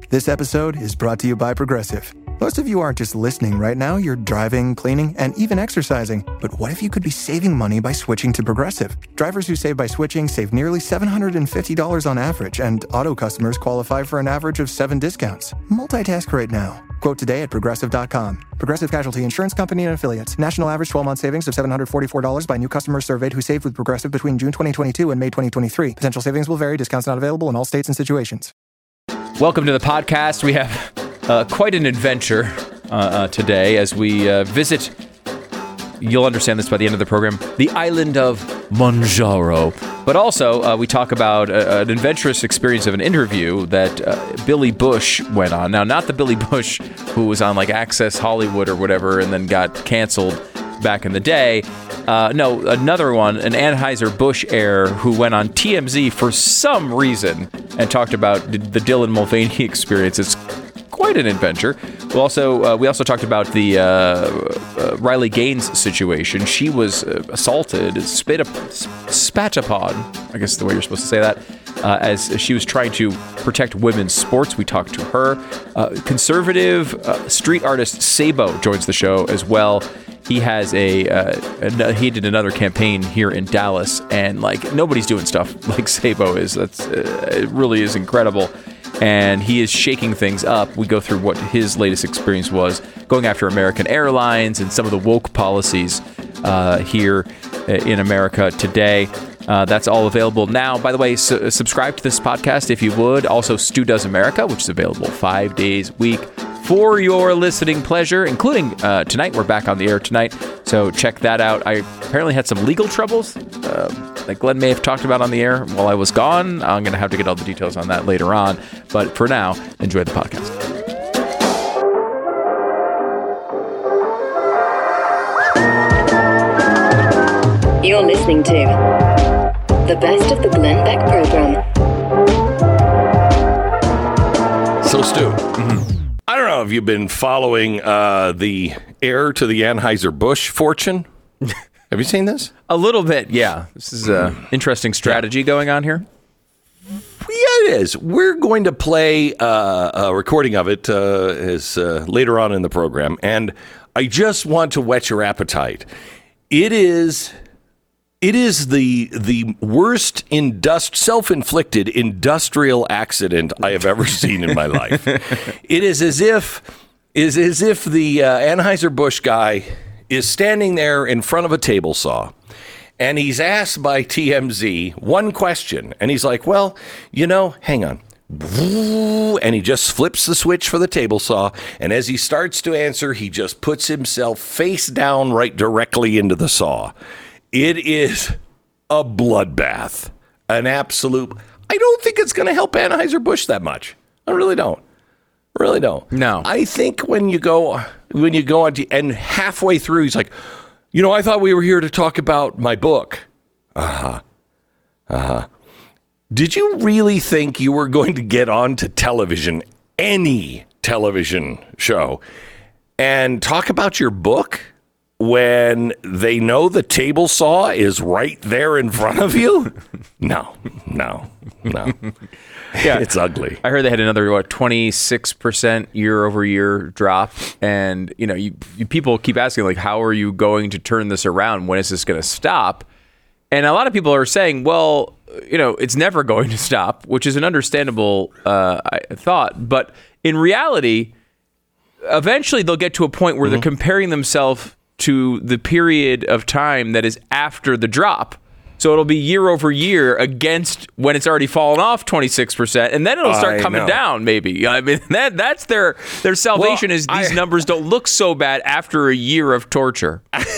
This episode is brought to you by Progressive. Most of you aren't just listening right now, you're driving, cleaning, and even exercising. But what if you could be saving money by switching to Progressive? Drivers who save by switching save nearly $750 on average, and auto customers qualify for an average of 7 discounts. Multitask right now. Quote today at Progressive.com. Progressive Casualty Insurance Company and Affiliates. National average 12-month savings of $744 by new customers surveyed who saved with Progressive between June 2022 and May 2023. Potential savings will vary. Discounts not available in all states and situations. Welcome to the podcast. We have quite an adventure today as we visit, you'll understand this by the end of the program, the island of Manjaro. But also, we talk about an adventurous experience of an interview that Billy Bush went on. Now, not the Billy Bush who was on like Access Hollywood or whatever and then got canceled back in the day. No, another one, an Anheuser-Busch heir who went on TMZ for some reason and talked about the Dylan Mulvaney experience. It's quite an adventure. We also talked about the Riley Gaines situation. She was assaulted, spat upon, I guess is the way you're supposed to say that, as she was trying to protect women's sports. We talked to her. Conservative street artist Sabo joins the show as well. He has he did another campaign here in Dallas, and like nobody's doing stuff like Sabo is. It really is incredible. And he is shaking things up. We go through what his latest experience was going after American Airlines and some of the woke policies here in America today. That's all available now. By the way, subscribe to this podcast if you would. Also, Stu Does America, which is available 5 days a week for your listening pleasure, including tonight. We're back on the air tonight, so check that out. I apparently had some legal troubles that Glenn may have talked about on the air while I was gone. I'm going to have to get all the details on that later on. But for now, enjoy the podcast. You're listening to the best of the Glenn Beck program. So, Stu, I don't know if you've been following the heir to the Anheuser-Busch fortune. Have you seen this? A little bit, yeah. This is an interesting strategy going on here. Yeah, it is. We're going to play a recording of it later on in the program, and I just want to whet your appetite. It is the worst self-inflicted industrial accident I have ever seen in my life. It is as if the Anheuser-Busch guy is standing there in front of a table saw, and he's asked by TMZ one question, and he's like, well, hang on. And he just flips the switch for the table saw, and as he starts to answer, he just puts himself face down right directly into the saw. It is a bloodbath, an absolute. I don't think it's going to help Anheuser-Busch that much. I really don't. No. I think when you go on and halfway through, he's like, I thought we were here to talk about my book. Did you really think you were going to get onto television, any television show, and talk about your book when they know the table saw is right there in front of you? No. Yeah, it's ugly. I heard they had another 26% year over year drop, and you people keep asking like, how are you going to turn this around? When is this going to stop? And a lot of people are saying, well, it's never going to stop, which is an understandable thought. But in reality, eventually they'll get to a point where they're comparing themselves to the period of time that is after the drop. So it'll be year over year against when it's already fallen off 26%, and then it'll start coming down. Maybe that's their salvation. Is these numbers don't look so bad after a year of torture.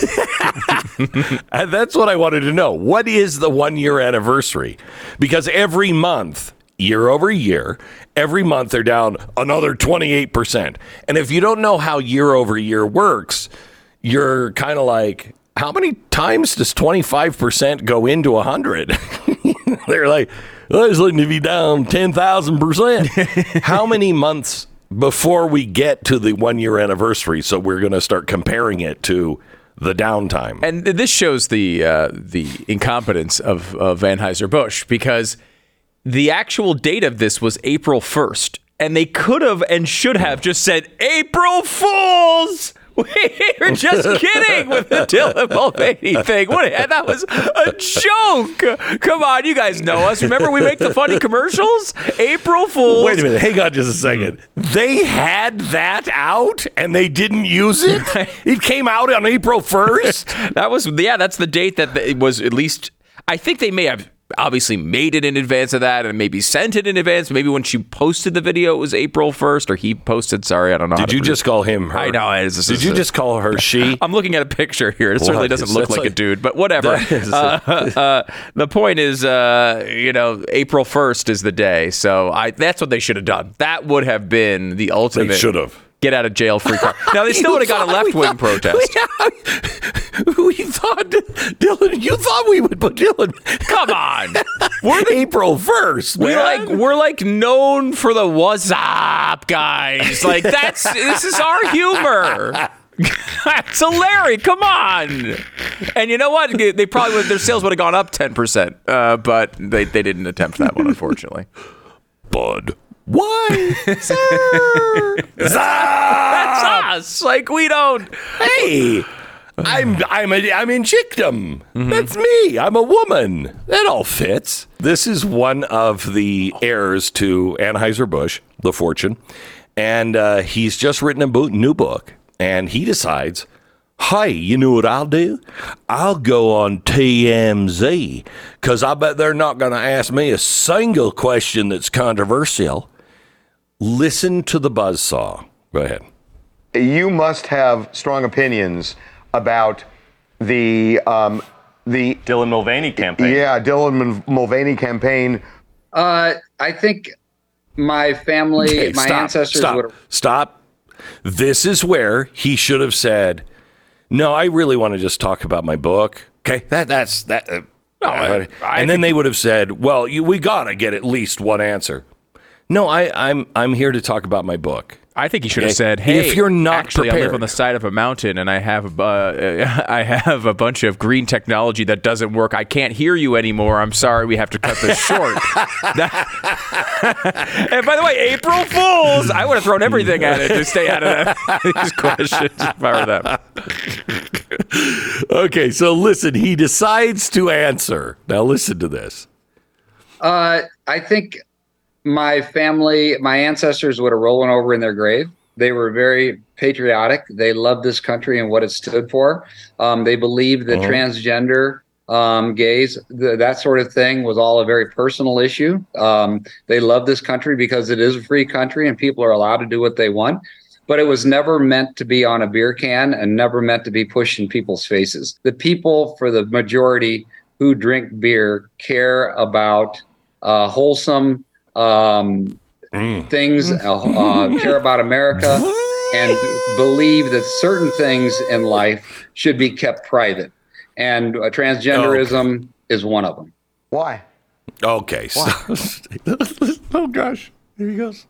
And that's what I wanted to know. What is the 1 year anniversary? Because every month, year over year, every month they're down another 28%. And if you don't know how year over year works, you're kind of like, how many times does 25% go into 100? They're like, well, it's looking to be down 10,000%. How many months before we get to the 1 year anniversary? So we're going to start comparing it to the downtime. And this shows the incompetence of Anheuser-Busch, because the actual date of this was April 1st. And they could have and should have just said, April Fools! We're just kidding with the Dylan Mulvaney thing. That was a joke. Come on, you guys know us. Remember we make the funny commercials? April Fools. Wait a minute. Hang on just a second. They had that out and they didn't use it? It came out on April 1st? That's the date that it was at least. I think they may have obviously made it in advance of that and maybe sent it in advance. Maybe when she posted the video, it was April 1st or he posted. Sorry, I don't know. Did you just call him her? I know. Did you just call her she? I'm looking at a picture here. It certainly doesn't look like a dude, but whatever. The point is, April 1st is the day. So that's what they should have done. That would have been the ultimate. They should have. Get out of jail free card. Now, they still would have got a left-wing protest. We thought, Dylan, you thought we would put Dylan. Come on. We're April 1st. We're like known for the what's up, guys. Like, this is our humor. It's hilarious. Come on. And you know what? They probably their sales would have gone up 10%, but they didn't attempt that one, unfortunately. Bud. Why? Sir! That's us. Like, we don't. Hey, I'm in chickdom. Mm-hmm. That's me. I'm a woman. That all fits. This is one of the heirs to Anheuser-Busch, the fortune, and he's just written a new book, and he decides, hey, you know what I'll do? I'll go on TMZ, because I bet they're not going to ask me a single question that's controversial. Listen to the buzzsaw. Go ahead. You must have strong opinions about the Dylan Mulvaney campaign. Yeah, Dylan Mulvaney campaign. I think my family, ancestors would. Stop. This is where he should have said, no, I really want to just talk about my book. Okay, that's that. And then they would have said, well, we got to get at least one answer. No, I'm here to talk about my book. I think he should have said, "Hey, if you're not actually, prepared. I live on the side of a mountain, and I have a bunch of green technology that doesn't work. I can't hear you anymore. I'm sorry, we have to cut this short." And by the way, April Fools! I would have thrown everything at it to stay out of these questions if I were them. Okay, so listen. He decides to answer. Now listen to this. I think my family, my ancestors would have rollen over in their grave. They were very patriotic. They loved this country and what it stood for. They believed that transgender, gays, that sort of thing was all a very personal issue. They love this country because it is a free country and people are allowed to do what they want. But it was never meant to be on a beer can and never meant to be pushed in people's faces. The people, for the majority who drink beer, care about wholesome things, care about America, and believe that certain things in life should be kept private. And transgenderism is one of them. Why? Okay. Oh, gosh. Here he goes.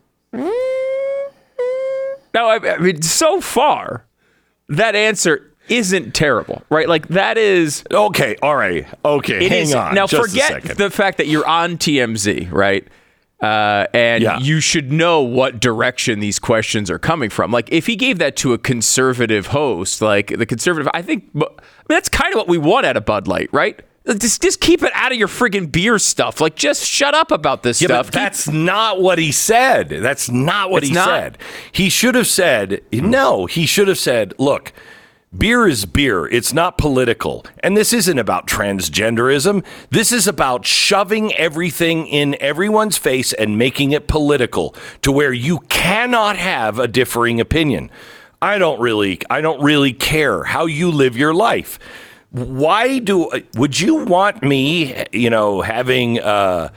No, I mean, so far, that answer isn't terrible, right? Like, that is... Okay, all right. Okay, hang on. Now, just forget the fact that you're on TMZ, right? And you should know what direction these questions are coming from. Like, if he gave that to a conservative host, like the conservative, I mean, that's kind of what we want out of Bud Light, right? Just keep it out of your friggin' beer stuff. Like, just shut up about this stuff. But that's not what he said. That's not what he said. He should have said, he should have said, look, beer is beer. It's not political. And this isn't about transgenderism. This is about shoving everything in everyone's face and making it political to where you cannot have a differing opinion. I don't really care how you live your life. Would you want me, having, a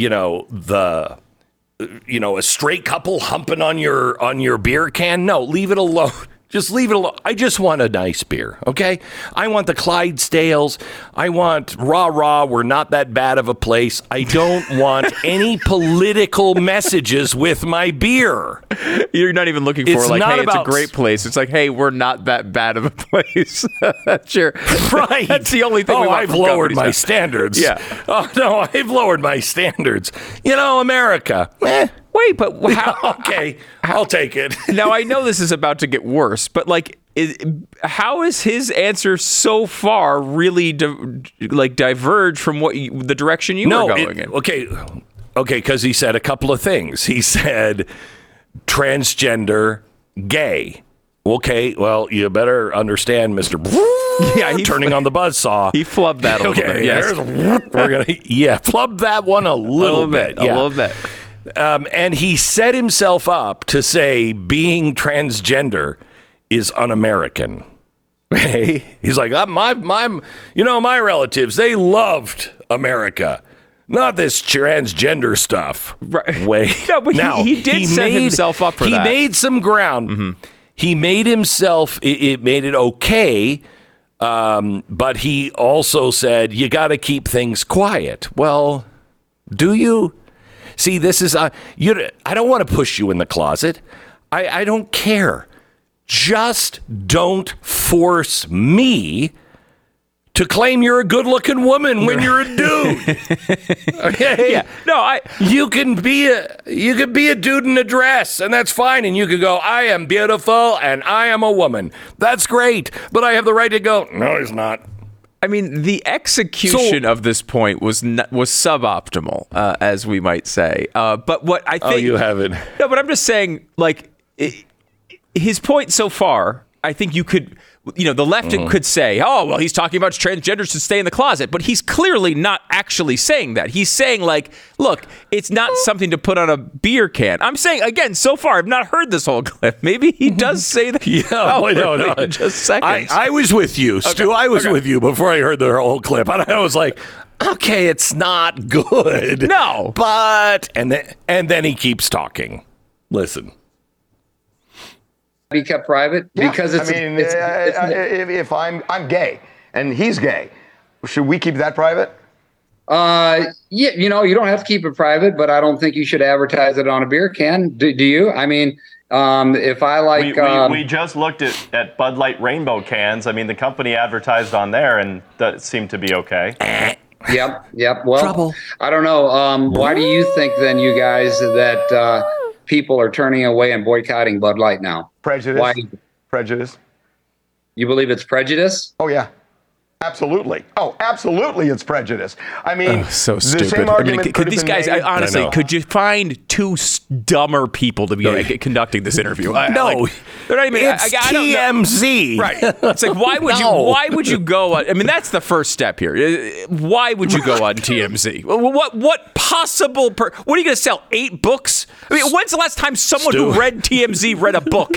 straight couple humping on your beer can? No, leave it alone. Just leave it alone. I just want a nice beer, okay? I want the Clydesdales. I want rah-rah, we're not that bad of a place. I don't want any political messages with my beer. You're not even looking for it's a great place. It's like, hey, we're not that bad of a place. That's right. That's the only thing we want. I've lowered my standards. Yeah. Oh, no, I've lowered my standards. America. Wait, but how? Okay, I'll take it. Now, I know this is about to get worse, but like, how is his answer so far really diverge from the direction you were going in? Okay, because he said a couple of things. He said transgender, gay. Okay, well, you better understand, Mr. Yeah, turning on the buzzsaw. He flubbed that a little bit. Yes. Flub that one a little bit. A little bit. And he set himself up to say being transgender is un-American. He's like, my relatives, they loved America. Not this transgender stuff. Right. Wait. No, but he did set himself up for that. He made some ground. Mm-hmm. He made himself, it made it okay, but he also said, you got to keep things quiet. Well, do you? See, this is, I don't want to push you in the closet. I don't care. Just don't force me to claim you're a good-looking woman when you're a dude. Okay? Yeah. No, you could be a dude in a dress, and that's fine. And you could go, I am beautiful and I am a woman. That's great. But I have the right to go, no, he's not. I mean, the execution of this point was suboptimal, as we might say. But what I think... Oh, you haven't. No, but I'm just saying, like, his point so far, I think you could... the left could say, oh, well, he's talking about transgenders to stay in the closet, but he's clearly not actually saying that. He's saying, like, look, it's not something to put on a beer can. I'm saying, again, so far, I've not heard this whole clip. Maybe he does say that. No. Just seconds. I was with you, Stu. I was with you before I heard the whole clip. And I was like, okay, it's not good. No. But, and then he keeps talking. Listen. Be kept private because it's. If I'm gay and he's gay, should we keep that private? You don't have to keep it private, but I don't think you should advertise it on a beer can. Do you? I mean, if I like, we just looked at Bud Light Rainbow cans. I mean, the company advertised on there, and that seemed to be okay. Yep. Well, Trouble. I don't know. Why do you think then, you guys, that people are turning away and boycotting Bud Light now? Prejudice. Why? Prejudice. You believe it's prejudice? Oh, yeah. Absolutely. Oh, absolutely, it's prejudice. I mean, so stupid. The same argument could these guys, honestly, could you find two dumber people to be conducting this interview? No. They're not even. It's TMZ. Right. It's like, why would you go on? I mean, that's the first step here. Why would you go on TMZ? What possible? What are you going to sell? 8 books? I mean, when's the last time someone who read TMZ read a book?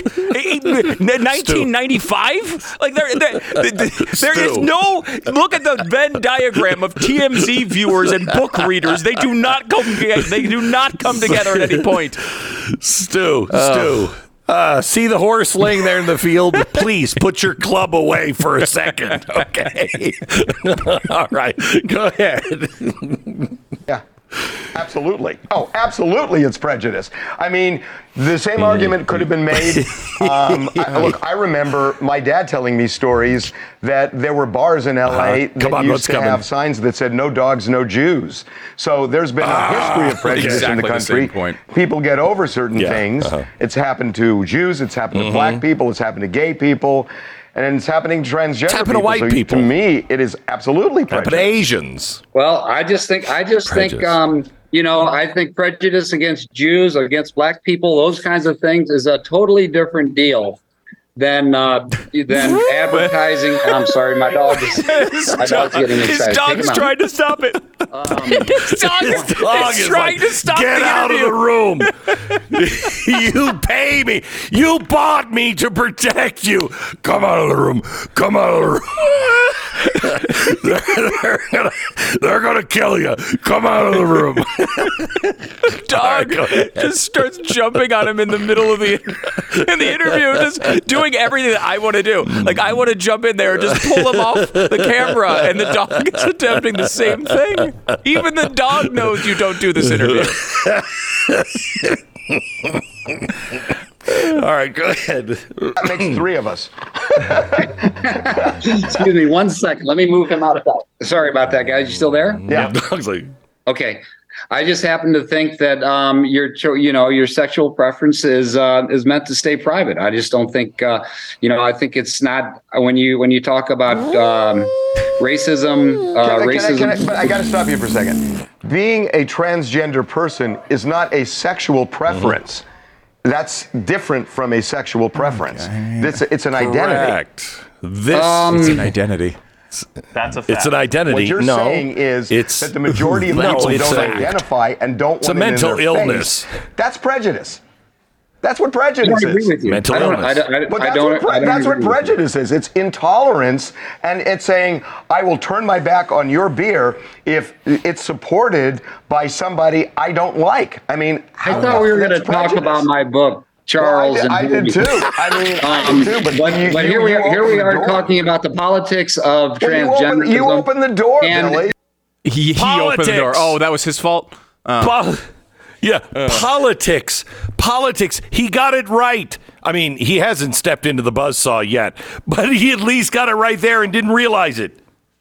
1995? Like there is no. Look at the Venn diagram of TMZ viewers and book readers. They do not come together at any point. Stu. See the horse laying there in the field? Please put your club away for a second. Okay. All right. Go ahead. Yeah. Absolutely. Oh, absolutely, it's prejudice. I mean, the same argument could have been made. I remember my dad telling me stories that there were bars in L.A. that used to have signs that said, no dogs, no Jews. So there's been a history of prejudice in the country. People get over certain things. It's happened to Jews. It's happened to black people. It's happened to gay people. And it's happening to transgender it's happened people. To white people. To me, it is absolutely prejudice. Happened to Asians. Well, I think, I think prejudice against Jews or against black people, those kinds of things, is a totally different deal than advertising. I'm sorry, my dog's getting excited. His dog's trying to stop it. His dog is trying to stop Get the out interview. of the room. You pay me. You bought me to protect you. Come out of the room. Come out of the room. They're gonna kill you. Come out of the room. Dog just starts jumping on him in the middle of the interview, just doing everything that I want to do. Like, I want to jump in there and just pull him off the camera, and the dog is attempting the same thing. Even the dog knows you don't do this interview. All right, go ahead. That makes 3 of us. Excuse me 1 second. Let me move him out of that. Sorry about that, guys. You still there? Yeah. Dog's like, Okay. I just happen to think that your sexual preference is meant to stay private. I just don't think I think it's not when you talk about racism. But I got to stop you for a second. Being a transgender person is not a sexual preference. That's different from a sexual preference. It's an identity. Correct. It's an identity. That's a fact. It's an identity. What you're saying is that the majority of people don't identify and don't want it in their mental illness. face. That's prejudice. That's what prejudice is. Mental illness. That's what prejudice is. It's intolerance, and it's saying, I will turn my back on your beer if it's supported by somebody I don't like. I mean, I thought we were going to talk about my book, Charles. Well, I did too. I did too. But here we are talking about the politics of transgender. You opened the door, Billy. He opened the door. Oh, that was his fault? Politics. He got it right. I mean, he hasn't stepped into the buzzsaw yet, but he at least got it right there and didn't realize it.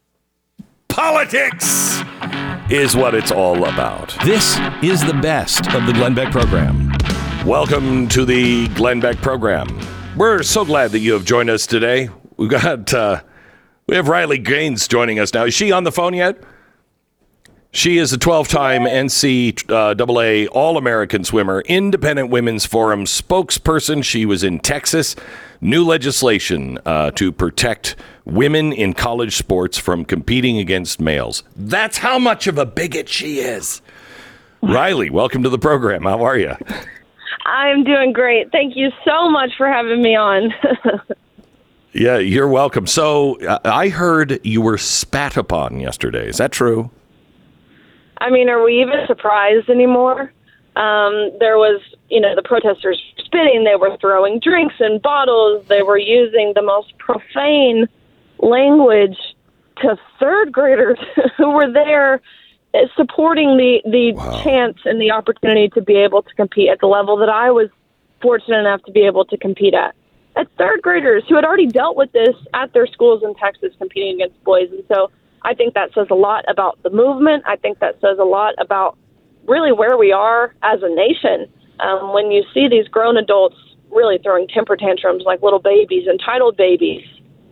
Politics is what it's all about. This is the best of the Glenn Beck program. Welcome to the Glenn Beck program. We're so glad that you have joined us today. We have Riley Gaines joining us now. Is she on the phone yet? She is a 12-time NCAA All-American swimmer, Independent Women's Forum spokesperson. She was in Texas. New legislation to protect women in college sports from competing against males. That's how much of a bigot she is. Riley, welcome to the program. How are you? I'm doing great. Thank you so much for having me on. Yeah, you're welcome. So I heard you were spat upon yesterday. Is that true? I mean, are we even surprised anymore? There was, the protesters spitting. They were throwing drinks and bottles. They were using the most profane language to third graders who were there supporting the chance and the opportunity to be able to compete at the level that I was fortunate enough to be able to compete at. At third graders who had already dealt with this at their schools in Texas competing against boys. And so I think that says a lot about the movement. I think that says a lot about really where we are as a nation. When you see these grown adults really throwing temper tantrums like little babies, entitled babies.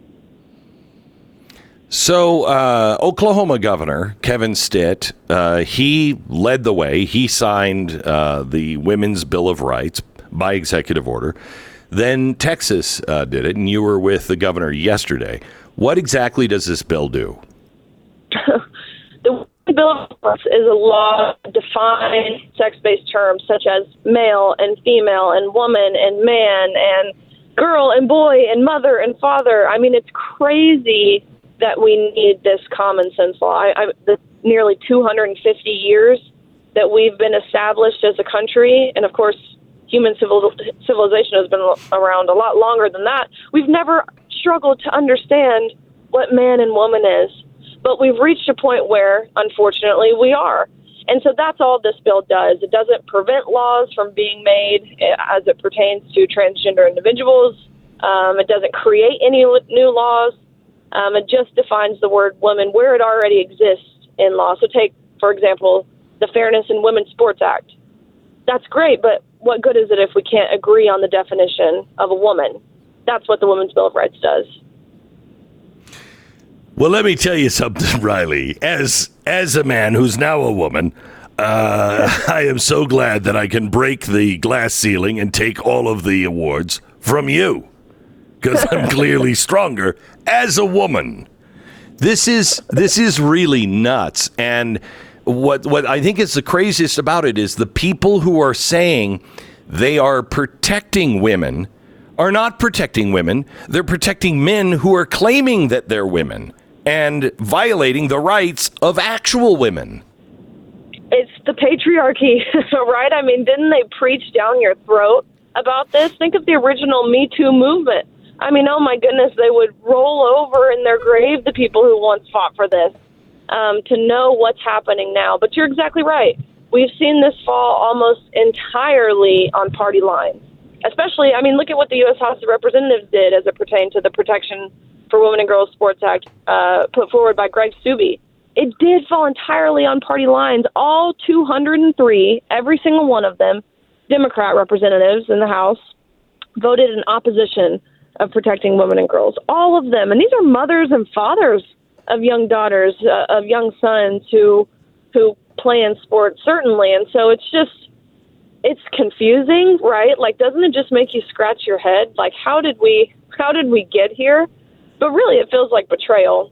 So Oklahoma Governor Kevin Stitt, he led the way. He signed the Women's Bill of Rights by executive order. Then Texas did it, and you were with the governor yesterday. What exactly does this bill do? The Bill of Rights is a law to define sex-based terms such as male and female and woman and man and girl and boy and mother and father. I mean, it's crazy that we need this common sense law. The nearly 250 years that we've been established as a country, and of course, human civilization has been around a lot longer than that. We've never struggled to understand what man and woman is. But we've reached a point where, unfortunately, we are. And so that's all this bill does. It doesn't prevent laws from being made as it pertains to transgender individuals. It doesn't create any new laws. It just defines the word woman where it already exists in law. So take, for example, the Fairness in Women's Sports Act. That's great, but what good is it if we can't agree on the definition of a woman? That's what the Women's Bill of Rights does. Well, let me tell you something, Riley. As a man who's now a woman, I am so glad that I can break the glass ceiling and take all of the awards from you, because I'm clearly stronger as a woman. This is really nuts. And what I think is the craziest about it is the people who are saying they are protecting women are not protecting women. They're protecting men who are claiming that they're women and violating the rights of actual women. It's the patriarchy, right? I mean, didn't they preach down your throat about this? Think of the original Me Too movement. I mean, oh my goodness, they would roll over in their grave, the people who once fought for this, to know what's happening now. But you're exactly right. We've seen this fall almost entirely on party lines. Especially, I mean, look at what the U.S. House of Representatives did as it pertained to the Protection for Women and Girls Sports Act put forward by Greg Steube. it did fall entirely on party lines. All 203, every single one of them, Democrat representatives in the House, voted in opposition of protecting women and girls. All of them. And these are mothers and fathers of young daughters, of young sons who play in sports, certainly. And so it's confusing, right? Like, doesn't it just make you scratch your head? Like, how did we get here? But really, it feels like betrayal.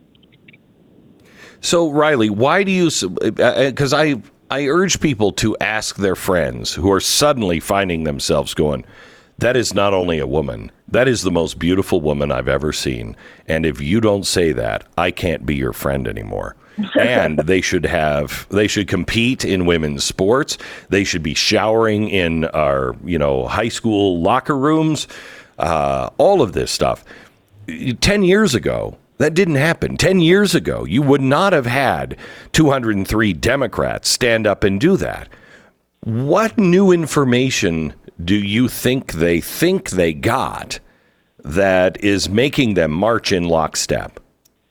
So, Riley, why do you, because I urge people to ask their friends who are suddenly finding themselves going, that is not only a woman, that is the most beautiful woman I've ever seen. And if you don't say that, I can't be your friend anymore. And they should compete in women's sports. They should be showering in our, high school locker rooms, all of this stuff. 10 years ago, that didn't happen. 10 years ago, you would not have had 203 Democrats stand up and do that. What new information do you think they got that is making them march in lockstep?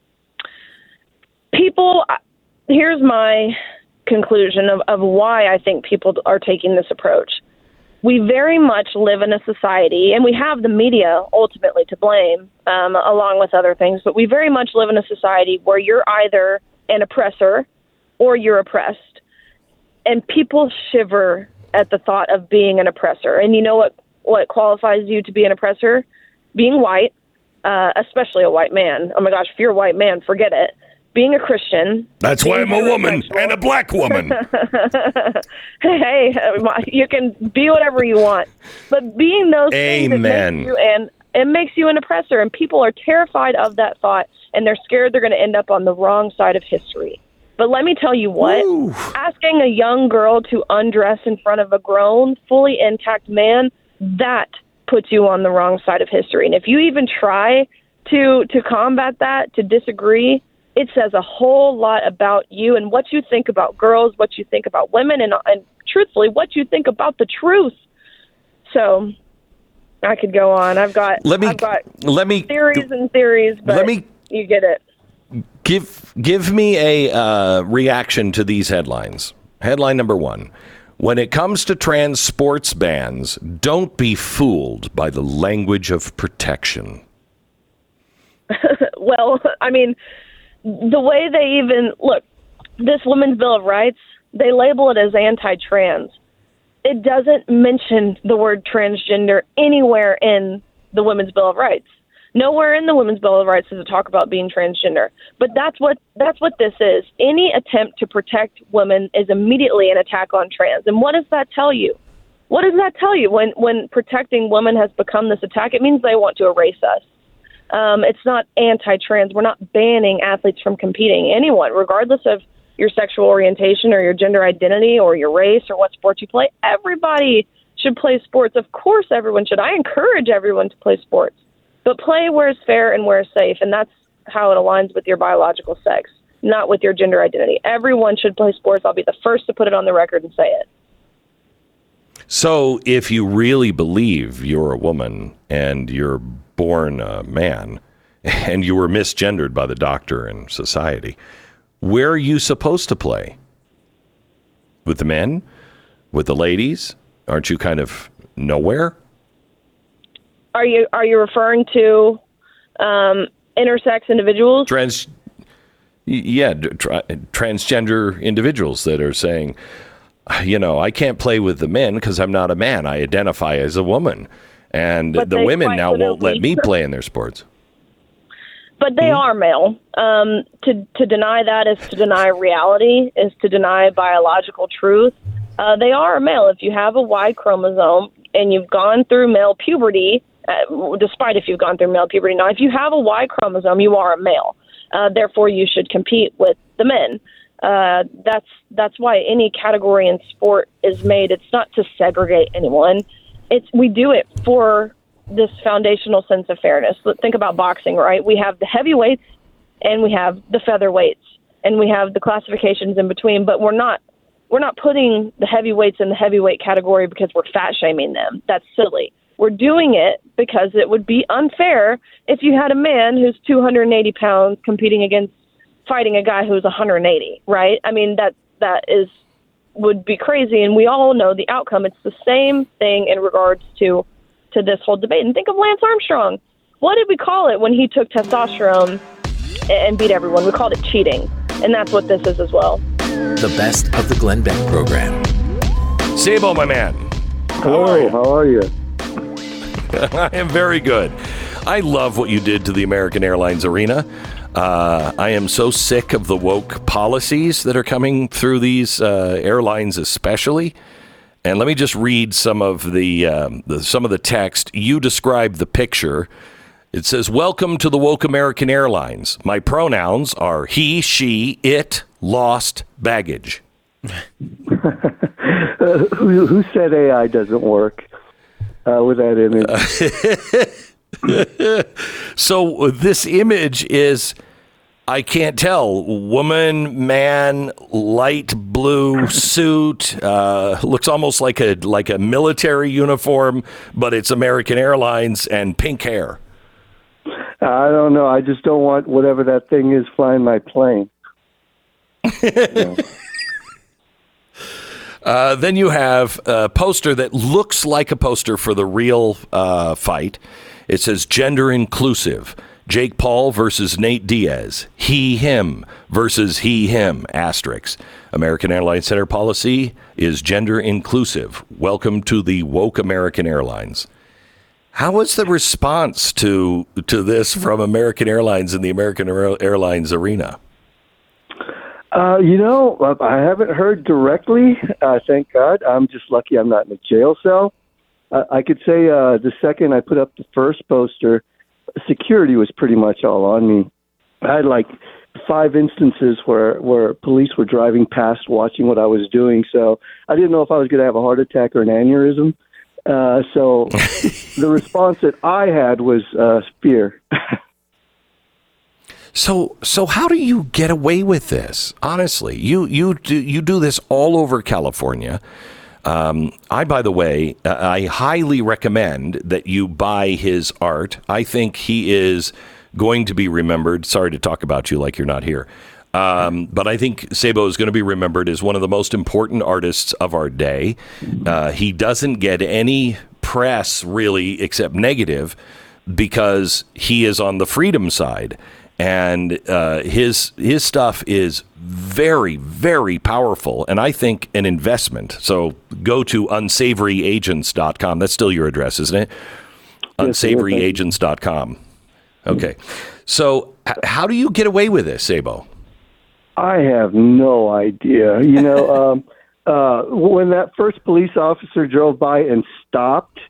People, here's my conclusion of why I think people are taking this approach. We very much live in a society, and we have the media ultimately to blame, along with other things, but we very much live in a society where you're either an oppressor or you're oppressed. And people shiver at the thought of being an oppressor. And you know what qualifies you to be an oppressor? Being white, especially a white man. Oh my gosh, if you're a white man, forget it. Being a Christian. That's why I'm a woman and a black woman. Hey, you can be whatever you want. But being those things, it makes you an oppressor. And people are terrified of that thought, and they're scared they're going to end up on the wrong side of history. But let me tell you what, asking a young girl to undress in front of a grown, fully intact man, that puts you on the wrong side of history. And if you even try to combat that, to disagree, it says a whole lot about you and what you think about girls, what you think about women, and truthfully, what you think about the truth. So I could go on. I've got theories and theories, but you get it. Give me a reaction to these headlines. Headline number 1. When it comes to trans sports bans, don't be fooled by the language of protection. Well, I mean, the way they even look, this Women's Bill of Rights, they label it as anti-trans. It doesn't mention the word transgender anywhere in the Women's Bill of Rights. Nowhere in the Women's Bill of Rights does it talk about being transgender. But that's what this is. Any attempt to protect women is immediately an attack on trans. And what does that tell you? What does that tell you? When protecting women has become this attack, it means they want to erase us. It's not anti-trans. We're not banning athletes from competing. Anyone, regardless of your sexual orientation or your gender identity or your race or what sports you play, everybody should play sports. Of course everyone should. I encourage everyone to play sports. But play where it's fair and where it's safe, and that's how it aligns with your biological sex, not with your gender identity. Everyone should play sports. I'll be the first to put it on the record and say it. So if you really believe you're a woman and you're born a man and you were misgendered by the doctor and society, where are you supposed to play? With the men? With the ladies? Aren't you kind of nowhere? Are you referring to intersex individuals? Transgender individuals that are saying, I can't play with the men because I'm not a man. I identify as a woman. And the women now won't let me play in their sports. But they are male. To deny that is to deny reality, is to deny biological truth. They are male. If you have a Y chromosome and you've gone through male puberty, despite if you've gone through male puberty. Now, if you have a Y chromosome, you are a male. Therefore, you should compete with the men. That's why any category in sport is made. It's not to segregate anyone. We do it for this foundational sense of fairness. Think about boxing, right? We have the heavyweights and we have the featherweights and we have the classifications in between, but we're not putting the heavyweights in the heavyweight category because we're fat shaming them. That's silly. We're doing it because it would be unfair if you had a man who's 280 pounds competing against fighting a guy who's 180, right? I mean, would be crazy, and we all know the outcome. It's the same thing in regards to this whole debate. And think of Lance Armstrong. What did we call it when he took testosterone and beat everyone? We called it cheating, and that's what this is as well. The best of the Glenn Beck program. Sabo, my man. Hello, how are you? I am very good. I love what you did to the American Airlines arena. I am so sick of the woke policies that are coming through these airlines, especially. And let me just read some of the text. You described the picture. It says, "Welcome to the woke American Airlines. My pronouns are he, she, it, lost baggage." Who said AI doesn't work with that image? So this image is, I can't tell, woman, man, light blue suit, looks almost like a military uniform, but it's American Airlines, and pink hair. I don't know. I just don't want whatever that thing is flying my plane. Then you have a poster that looks like a poster for the real fight. It says gender inclusive. Jake Paul versus Nate Diaz. He, him versus he, him. Asterisk. American Airlines Center policy is gender inclusive. Welcome to the woke American Airlines. How was the response to this from American Airlines in the American Airlines arena? I haven't heard directly. Thank God. I'm just lucky I'm not in a jail cell. I could say the second I put up the first poster, security was pretty much all on me. I had like 5 instances where police were driving past watching what I was doing, so I didn't know if I was going to have a heart attack or an aneurysm. So the response that I had was fear. So how do you get away with this? Honestly, you do this all over California. By the way, I highly recommend that you buy his art. I think he is going to be remembered. Sorry to talk about you like you're not here. But I think Sabo is going to be remembered as one of the most important artists of our day. He doesn't get any press, really, except negative, because he is on the freedom side. And his stuff is very, very powerful, and I think an investment. So go to unsavoryagents.com. That's still your address, isn't it? Unsavoryagents.com. Okay. So how do you get away with this, Sabo? I have no idea. When that first police officer drove by and stopped,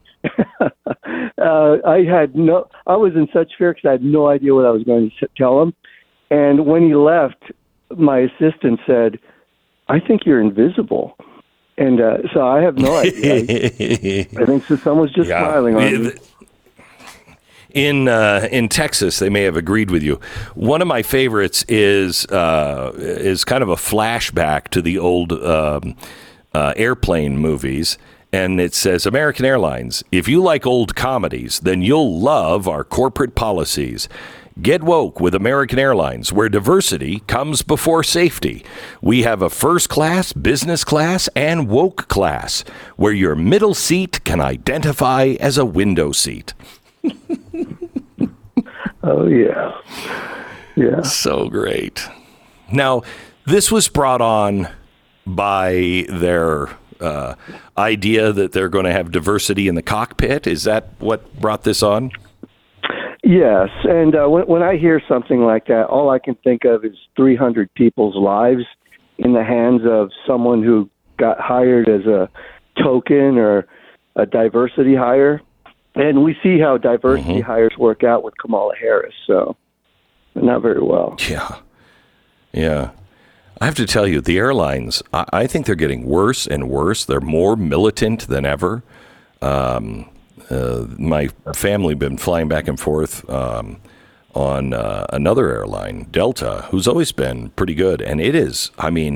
I was in such fear because I had no idea what I was going to tell him. And when he left, my assistant said, "I think you're invisible." And so I have no idea. I think someone's just smiling on me. In Texas, they may have agreed with you. One of my favorites is kind of a flashback to the old airplane movies. And it says, American Airlines, if you like old comedies, then you'll love our corporate policies. Get woke with American Airlines, where diversity comes before safety. We have a first class, business class, and woke class, where your middle seat can identify as a window seat. Oh, yeah. Yeah. So great. Now, this was brought on by their idea that they're going to have diversity in the cockpit. Is that what brought this on? Yes, and when I hear something like that, all I can think of is 300 people's lives in the hands of someone who got hired as a token or a diversity hire. And we see how diversity hires work out with Kamala Harris, so not very well. Yeah. I have to tell you, the airlines, I think they're getting worse and worse. They're more militant than ever. My family been flying back and forth on another airline, Delta, who's always been pretty good. And it is,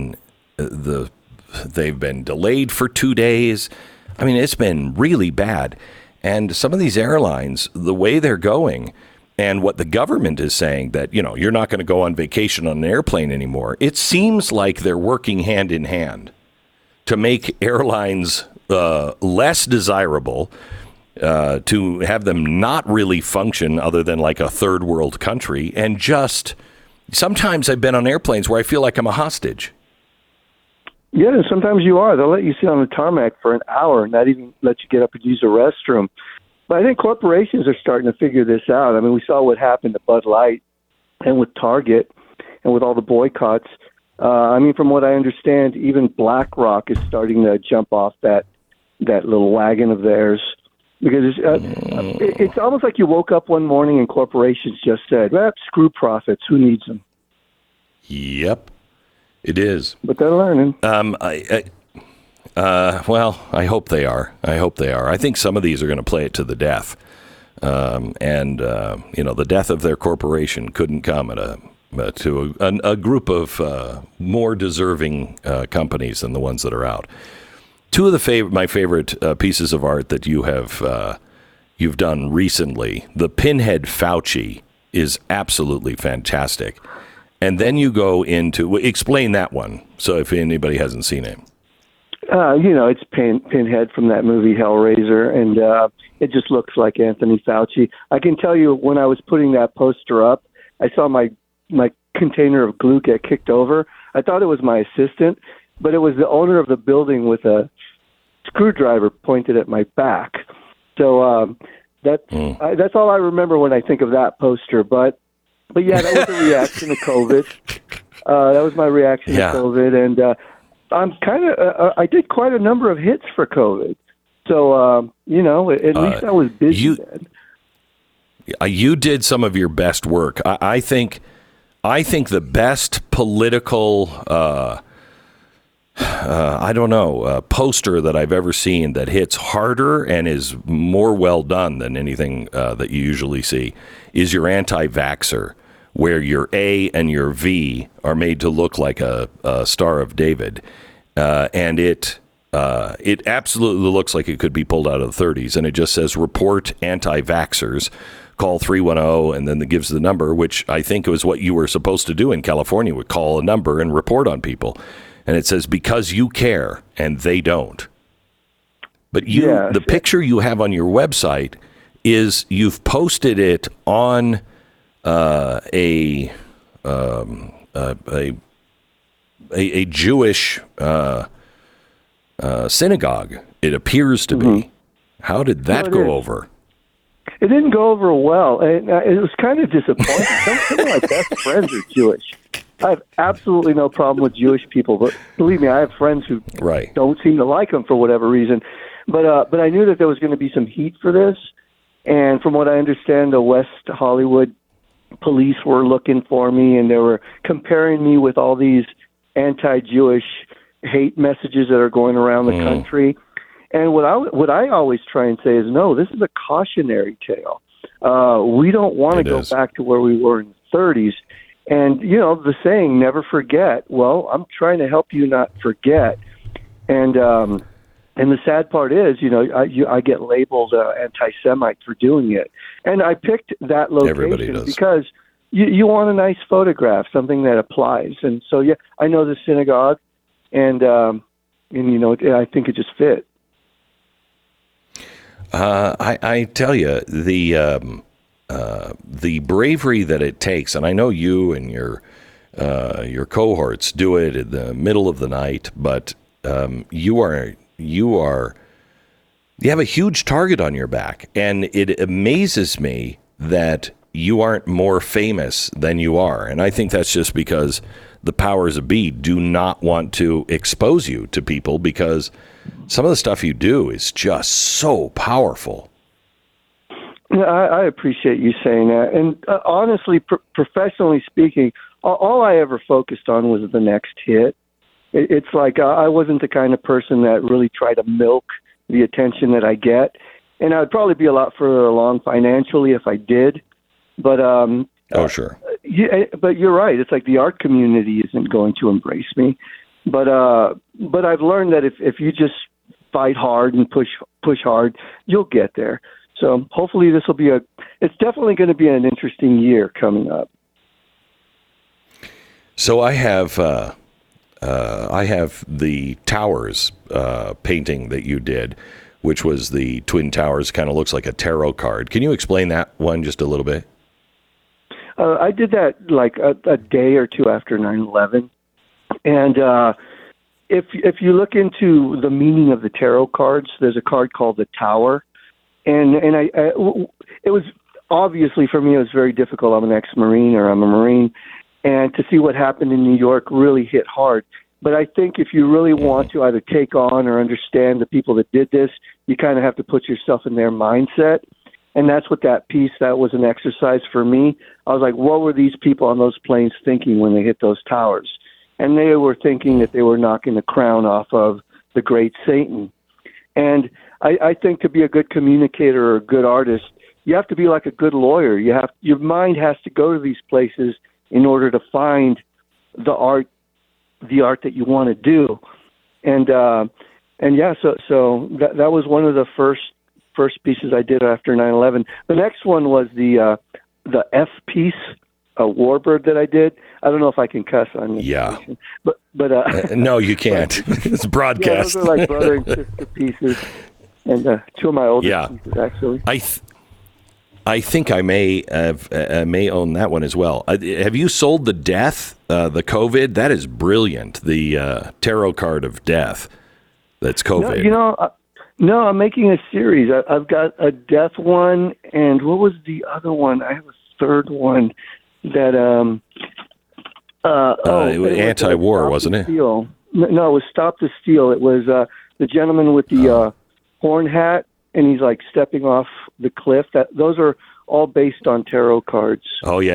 they've been delayed for 2 days. It's been really bad. And some of these airlines, the way they're going, and what the government is saying, that, you're not going to go on vacation on an airplane anymore, it seems like they're working hand in hand to make airlines less desirable, to have them not really function other than like a third world country. And just sometimes I've been on airplanes where I feel like I'm a hostage. Yeah, and sometimes you are. They'll let you sit on the tarmac for an hour and not even let you get up and use a restroom. But I think corporations are starting to figure this out. I mean, we saw what happened to Bud Light and with Target and with all the boycotts. From what I understand, even BlackRock is starting to jump off that little wagon of theirs, because it's almost like you woke up one morning and corporations just said, screw profits, who needs them? Yep, it is. But they're learning. Well, I hope they are. I think some of these are going to play it to the death. The death of their corporation couldn't come to a group of more deserving companies than the ones that are out. Two of my favorite pieces of art that you've done recently, the Pinhead Fauci, is absolutely fantastic. And then you go into explain that one. So if anybody hasn't seen it. It's Pinhead from that movie Hellraiser, and it just looks like Anthony Fauci. I can tell you, when I was putting that poster up, I saw my container of glue get kicked over. I thought it was my assistant, but it was the owner of the building with a screwdriver pointed at my back. So that's all I remember when I think of that poster. But yeah, that was a reaction to COVID. That was my reaction to COVID, and I'm I did quite a number of hits for COVID. So at least I was busy then. You did some of your best work. I think the best political, poster that I've ever seen that hits harder and is more well done than anything that you usually see is your anti-vaxxer, where your A and your V are made to look like a Star of David, and it absolutely looks like it could be pulled out of the 30s, and it just says report anti-vaxxers. Call 310, and then it gives the number, which I think was what you were supposed to do in California, would call a number and report on people. And it says, because you care, and they don't. But the picture you have on your website is you've posted it on a Jewish synagogue, it appears to be. How did that go over? It didn't go over well. It was kind of disappointing. Some of my best friends are Jewish. I have absolutely no problem with Jewish people, but believe me, I have friends who don't seem to like them for whatever reason. But I knew that there was going to be some heat for this, and from what I understand, the West Hollywood police were looking for me, and they were comparing me with all these anti-Jewish hate messages that are going around the country. And what I always try and say is, no, this is a cautionary tale. We don't want to go back to where we were in the 30s. And, the saying, never forget. Well, I'm trying to help you not forget. And the sad part is, I get labeled anti-Semite for doing it. And I picked that location because you want a nice photograph, something that applies. And so, I know the synagogue, and I think it just fit. I tell you, the bravery that it takes, and I know you and your cohorts do it in the middle of the night, but you have a huge target on your back, and it amazes me that you aren't more famous than you are. And I think that's just because the powers that be do not want to expose you to people, because some of the stuff you do is just so powerful. I appreciate you saying that. And honestly, professionally speaking, all I ever focused on was the next hit. It's like I wasn't the kind of person that really tried to milk the attention that I get. And I would probably be a lot further along financially if I did. But sure. But you're right. It's like the art community isn't going to embrace me. But I've learned that if you just fight hard and push hard, you'll get there. So hopefully this will be it's definitely going to be an interesting year coming up. So I have the Towers painting that you did, which was the Twin Towers, kind of looks like a tarot card. Can you explain that one just a little bit? I did that like a day or two after 9/11. And if you look into the meaning of the tarot cards, there's a card called the Tower. And it was obviously for me, it was very difficult. I'm an ex-Marine, or I'm a Marine. And to see what happened in New York really hit hard. But I think if you really want to either take on or understand the people that did this, you kind of have to put yourself in their mindset. And that's what that was an exercise for me. I was like, what were these people on those planes thinking when they hit those towers? And they were thinking that they were knocking the crown off of the great Satan. And I think to be a good communicator or a good artist, you have to be like a good lawyer. Your mind has to go to these places in order to find the art that you want to do. And yeah, so that was one of the first pieces I did after 9/11. The next one was the F piece, a warbird that I did. I don't know if I can cuss on this. Yeah. But no, you can't. It's broadcast. Yeah, those are like brother and sister pieces, and two of my oldest pieces actually. I think I may own that one as well. Have you sold the death, the COVID? That is brilliant. The tarot card of death. That's COVID. No, I'm making a series. I've got a death one, and what was the other one? I have a third one that it was anti-war, wasn't it? No, it was Stop the Steal. It was the gentleman with the horn hat, and he's like stepping off the cliff. Those are all based on tarot cards. Oh yeah.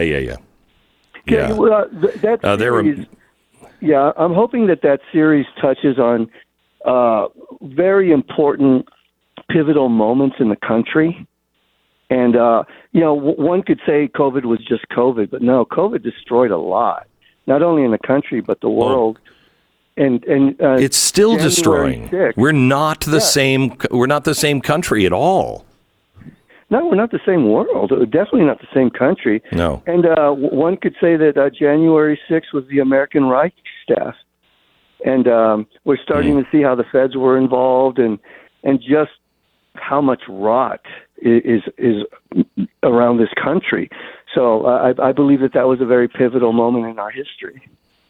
That series, I'm hoping that series touches on very important pivotal moments in the country. And one could say COVID was just COVID, but no, COVID destroyed a lot, not only in the country but the world. And it's still January destroying. 6th, we're not the same. We're not the same country at all. No, we're not the same world. Definitely not the same country. No. And one could say that January 6th was the American Reichstag. And we're starting to see how the feds were involved and just how much rot is around this country. So I believe that was a very pivotal moment in our history.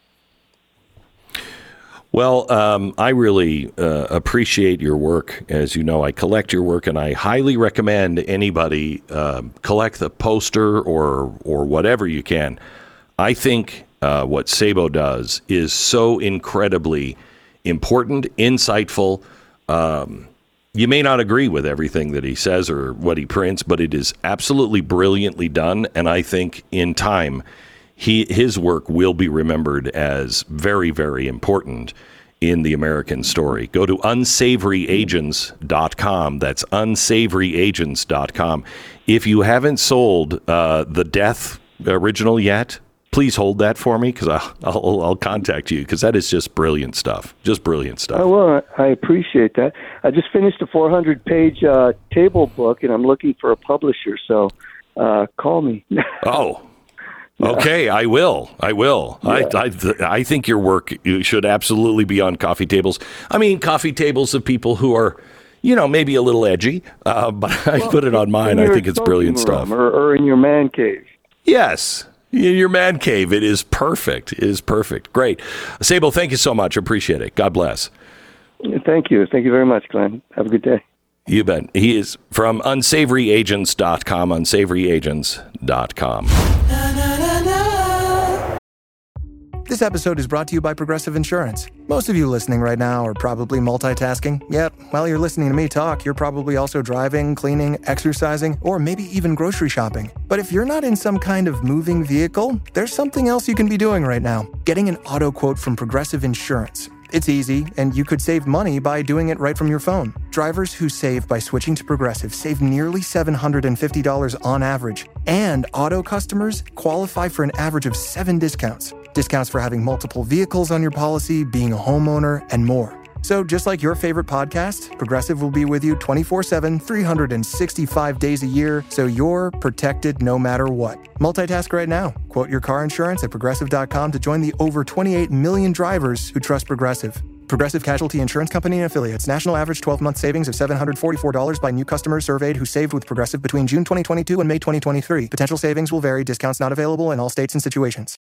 Well, I really appreciate your work. As you know, I collect your work, and I highly recommend anybody collect the poster or whatever you can. I think what Sabo does is so incredibly important, insightful. You may not agree with everything that he says or what he prints, but it is absolutely brilliantly done, and I think in time his work will be remembered as very, very important in the American story. Go to unsavoryagents.com. That's unsavoryagents.com. If you haven't sold the Death original yet, please hold that for me, because I'll contact you, because that is just brilliant stuff. Just brilliant stuff. Oh, well, I appreciate that. I just finished a 400-page table book, and I'm looking for a publisher, so call me. Oh, okay, I will. Yeah. I think your work should absolutely be on coffee tables. I mean, coffee tables of people who are, maybe a little edgy, but I put it on mine. I think it's brilliant stuff. Or in your man cave. Yes, in your man cave. It is perfect. It is perfect. Great. Sable, thank you so much. Appreciate it. God bless. Thank you. Thank you very much, Glenn. Have a good day. You bet. He is from unsavoryagents.com, unsavoryagents.com. This episode is brought to you by Progressive Insurance. Most of you listening right now are probably multitasking. Yep, while you're listening to me talk, you're probably also driving, cleaning, exercising, or maybe even grocery shopping. But if you're not in some kind of moving vehicle, there's something else you can be doing right now. Getting an auto quote from Progressive Insurance. It's easy, and you could save money by doing it right from your phone. Drivers who save by switching to Progressive save nearly $750 on average. And auto customers qualify for an average of 7 discounts. Discounts for having multiple vehicles on your policy, being a homeowner, and more. So just like your favorite podcast, Progressive will be with you 24/7, 365 days a year, so you're protected no matter what. Multitask right now. Quote your car insurance at Progressive.com to join the over 28 million drivers who trust Progressive. Progressive Casualty Insurance Company and Affiliates. National average 12-month savings of $744 by new customers surveyed who saved with Progressive between June 2022 and May 2023. Potential savings will vary. Discounts not available in all states and situations.